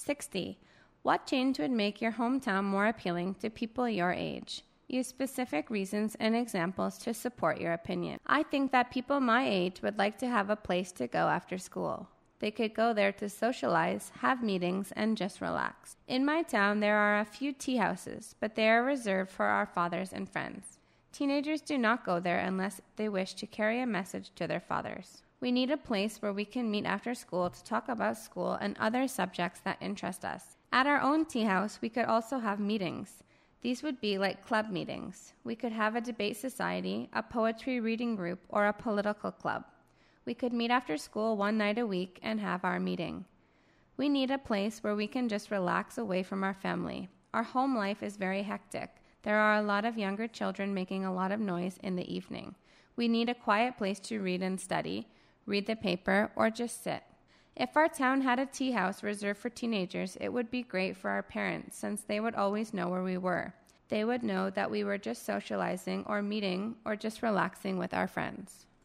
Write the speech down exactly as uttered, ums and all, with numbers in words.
sixty. What change would make your hometown more appealing to people your age? Use specific reasons and examples to support your opinion. I think that people my age would like to have a place to go after school. They could go there to socialize, have meetings, and just relax. In my town, there are a few tea houses, but they are reserved for our fathers and friends. Teenagers do not go there unless they wish to carry a message to their fathers. We need a place where we can meet after school to talk about school and other subjects that interest us. At our own tea house, we could also have meetings. These would be like club meetings. We could have a debate society, a poetry reading group, or a political club. We could meet after school one night a week and have our meeting. We need a place where we can just relax away from our family. Our home life is very hectic. There are a lot of younger children making a lot of noise in the evening. We need a quiet place to read and study, read the paper, or just sit. If our town had a tea house reserved for teenagers, it would be great for our parents since they would always know where we were. They would know that we were just socializing or meeting or just relaxing with our friends.